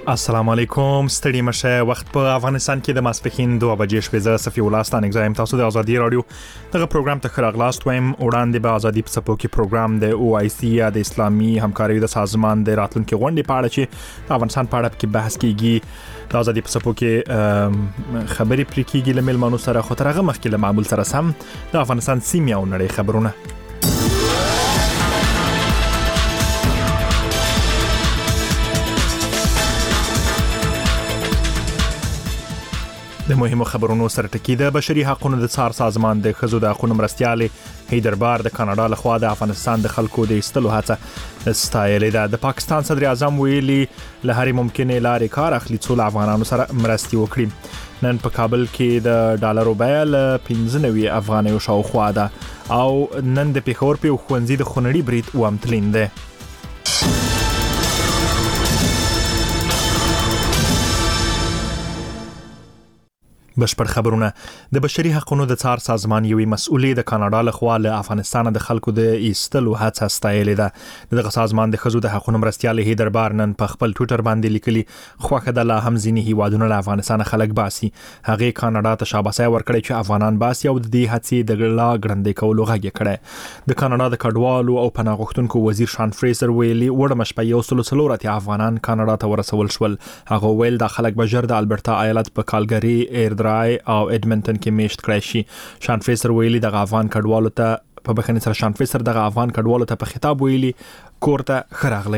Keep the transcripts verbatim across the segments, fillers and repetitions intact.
السلام علیکم، ستړي مشه. وخت په افغانستان کې د ماسپښین دوه بجې شوې. زه صفي الله ستانک زایم. تاسو د ازادي رادیو دغه پروګرام ته خراغلاست وایم. وړاندې به ازادي په سپو کې پروګرام د او آی سی یا د اسلامي همکارۍ د سازمان د راتلونکو غونډې په اړه چې د افغانستان په اړه کې بحث کیږي. د ازادي په سپو کې خبرې پرې کیږي له ملمنو سره. خو تر هغه مخکې له معمول سره سم د افغانستان سیمې او نړۍ خبرونه. د مهمو خبرونو سره ټکی د بشري حقوقو د څار سازمان د خزو د حقوقو مرستيالې هیدربار د کاناډا لخوا د افغانستان د خلکو د ایستلو هڅه ستایلې ده. د پاکستان صدر اعظم ویلي له هرې ممکنه لارې کار اخلي څو افغانانو سره مرستي وکړي. نن په کابل کې د ډالرو بیه له پنځه نوي افغانیو شاوخوا ده او نن د پیښور په ښوونځي د خونړي برید وامتلین ده. بشپړ خبرونه. د بشري حقوقو د څار سازمان یوې مسؤلې د کاناډا لخوا له افغانستان د خلکو د ایستلو هڅه ستایلې ده. دغه سازمان د خزو د حقوقو مرستيالې هیدربار نن په خپل ټویټر باندې لیکلي خوخه د لا هم ځینې هیوادونو له افغانستان خلک باسي. هغه کاناډا ته شاباسي ورکړي چې افغانان باسي او د دې هڅې د لا ګړندې کولو غږ کړي. د کاناډا د کډوالو او پناه غوښتونکو وزیر شان فریزر ویلي وړ مشپې یو سل سلورت افغانان کاناډا ته ورسول شول. هغه ویل د خلک بجر د البرټا ایالت په کالګری ایر او ایډمنټن کې میشت کړی شي. شان فریزر ویلي د افغان کډوالو ته په بخښنې سره شان فریزر د افغان کډوالو ته په خطاب ویلي کورته خراغلی.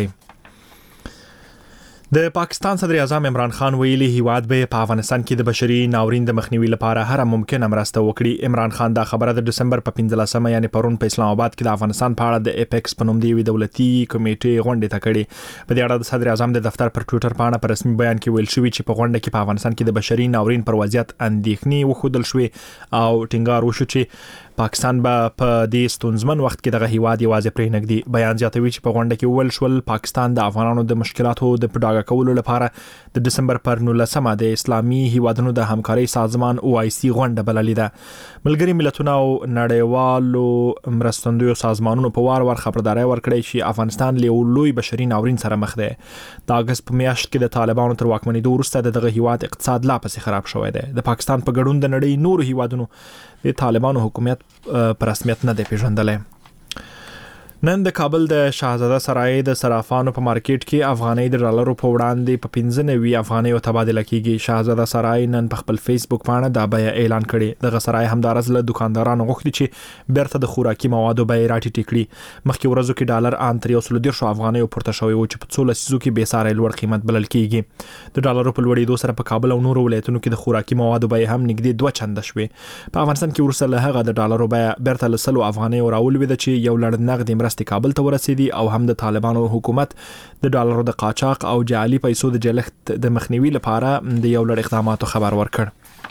د پاکستان صدر اعظم عمران خان ویلي هیواد به په افغانستان کې د بشري ناورین د مخنیوي لپاره هر ممکنه مرسته وکړي. عمران خان دا خبره د دسمبر په پنځلسمه یعنی پرون په اسلام آباد کې د افغانستان په اړه د اپیکس په نوم دی دولتي کمیټې غونډه ته کړې. په دې اړه د صدر اعظم د دفتر پر ټویټر باندې په رسمي بیان کې ویل شوی چې په غونډه کې په افغانستان کې د بشري ناورین پر وضعیت اندېښنې وښودل شوې او ټینګار وشو چې پاکستان به په دې ستونزمن وخت کې دغه هیواد یوازې پرې نګدي. بیان زیاتوي چې په غونډه کې ول شول پاکستان د افغانانو د مشکلاتو د پډاګه کولو لپاره د دسمبر پر نولسمه د اسلامي هیوادونو د همکارۍ سازمان او آی سی غونډه بللې ده. ملګری ملتونه او نړیوالو مرستندویو سازمانونو په وار وار خبرداري ورکړې چې افغانستان له لوی بشري ناورین سره مخ ده. د اگست په میاشت کې د طالبانو تر واکمنۍ وروسته دغه هیواد اقتصاد لا پسې خراب شوی دی. د پاکستان په ګډون د نړۍ نور هیوادونو د طالبانو حکومت پر رسمیت نه دی پیژندلی. نن د کابل د شاهزاده سرای د صرافانو په مارکیټ کې افغانۍ د ډالرو په وړاندې په پنځه نوي افغانیو تبادله کیږي. شاهزاده سرای نن په خپل فیسبوک باندې دا بیه اعلان کړي. دغه سرای همدارز له دکاندارانو غوښتي چې بیرته د خوراکي موادو بیه راټیټ کړي. مخکې ورځو کې ډالر ان تر یو سل دیرش افغانیو پورته شوی و چې په څو لسیزو کې به ساري لوړ قیمت بلل کیږي. د ډالرو په لوړېدو سره په کابل او نورو ولایتونو کې د خوراکي موادو بیه هم نږدې دوه چنده شوې. په افغانستان کې ورسره له هغه د ډالرو بیه بیرته له سل افغانیو راولوي چې یو لړ نغدي مرستې کابل ته ورسېدي او هم د طالبانو حکومت د ډالرو د قاچاق او جعلي پیسو د جلښت د مخنیوي لپاره د یو لړ اقداماتو خبر ورکړ.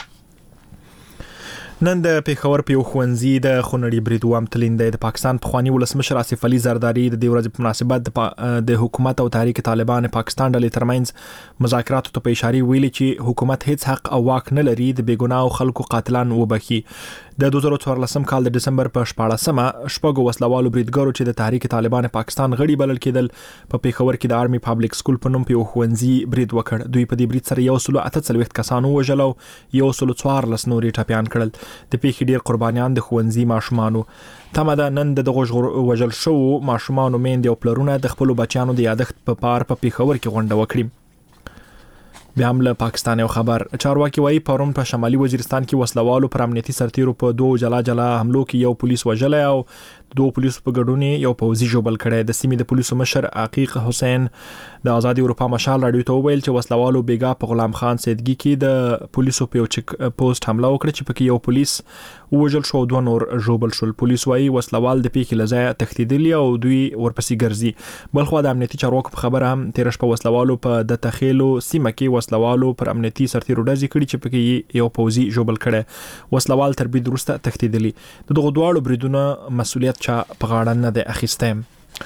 نن د پیښور په ښوونځي د خونړي برید وامتلین د پاکستان پخوانی ولسمشر آصف علي زرداری د دې ورځې په مناسبت د حکومت او تحریک طالبان پاکستان ډلې ترمنځ مذاکراتو ته په اشاره ویلي چې حکومت هیڅ حق او واک نه لري د بیګناه خلکو قاتلان وبخي. د دوه زره څوارلسم کال د دسمبر په شپاړسمه شپږو وسلوالو بریدګرو چې د تحریک طالبان پاکستان غړي بلل کېدل په پیښور کې د آرمي پابلیک سکول په نوم په ښوونځي برید وکړ. دوی په دې برید سره یو سل اته څلوېښت کسان وژل او یو سل څوارلس نورې ټپيان کړل. د پیښې ډیر قربانیان د ښوونځي ماشومانو. تمه ده نن د دغه وژل شو ماشومانو میندې او پلرونه د خپل بچیانو د یادښت په پار په پیښور کې غونډه وکړي. بیا هم له پاکستان یو خبر. چارواکي وایي پرون په شمالي وزیرستان کې وسلوالو پر امنیتي سرتیرو په دوه جلا جلا حملو کې یو پولیس وژلی او دوه پولیسو په ګډون یو پوځي ژوبل کړی. د سیمې د پولیسو مشر عقیق حسین د آزادي اروپا مشال راډیو ته وویل چې وسلوالو بیګا په غلام خان سیدګي کې د پولیسو په یو چک پوسټ حمله وکړه چې پکې یو پولیس وژل شو او دوه نور ژوبل شول. پولیس وایي وسلوال د پیښې له ځایه تښتېدلي او دوی ورپسې ګرځي. بلخوا د امنیتي چارواکو په خبره هم تیر شپه وسلوالو په د تخیلو سیمه کې وسلوالو پر امنیتي سرتیرو ډزې کړي چې پکې یو پوځي ژوبل کړي. وسلوال تر برید وروسته تښتېدلي. د دغه دواړو بریدونو مسؤلیت چا په غاړه نه دی اخیستی.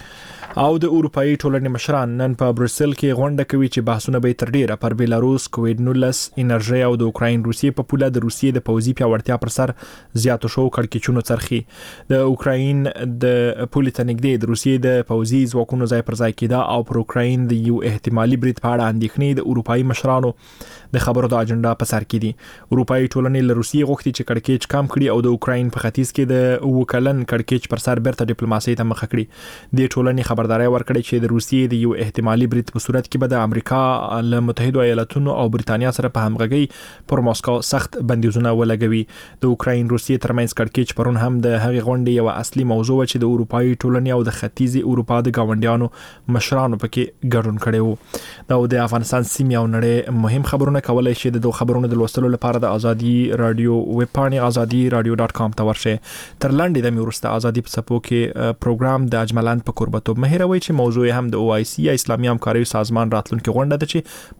او د اروپאי ټولنې مشران نن په بروسل کې غونډه کوي چې بحثونه به تر ډیره پر بیلاروس، کووید نولس، انرژي او د اوکراین روسیې په پوله د روسیې د پوځي پیاوړتیا پر سر زیاتو شو کړکېچونو څرخي. د اوکراین د پولې ته نږدې د روسیې د پوځي ځواکونو ځای پر ځای کېده او پر اوکراین د یو احتمالي برید په اړه اندېښنې د اروپאי مشرانو د خبرو د اجنډا په سر کې دي. اروپאי ټولنې له روسیې غوښتي چې کړکېچ کم کړي او د اوکراین په ختیځ کې د وکلن کړکېچ پر سر بیرته ډیپلوماسي ته مخه کړي. د ټولنې خبرداري ورکړي چې د روسیې د یو احتمالي برید په صورت کې به د امریکا له متحده ایالاتونو او بریتانیا سره په همغږي پر ماسکو سخت بندیزونه ولګوي. د اوکراین روسیې ترمنځ کړکېچ پرون هم د هغې غونډې یو اصلي موضوع و چې د اروپאי ټولنې او د ختیځي اروپا د گاونډیانو مشرانو پکې ګډون کړي وو. دا د افغانستان سیمې او نړۍ مهم خبرونه کولای شي د دوه خبرونو د لوستلو لپاره د ازادي رادیو ویب پاڼې ازادي رادیو ډاټ کام ته ورشئ. تر لاندې د میورسته ازادي په صفحو کې پروګرام د اجملان په قربتوب مهیروي چې موضوع هم د او آی سی یا اسلامي همکاري سازمان راتلونکي غونډه ده چې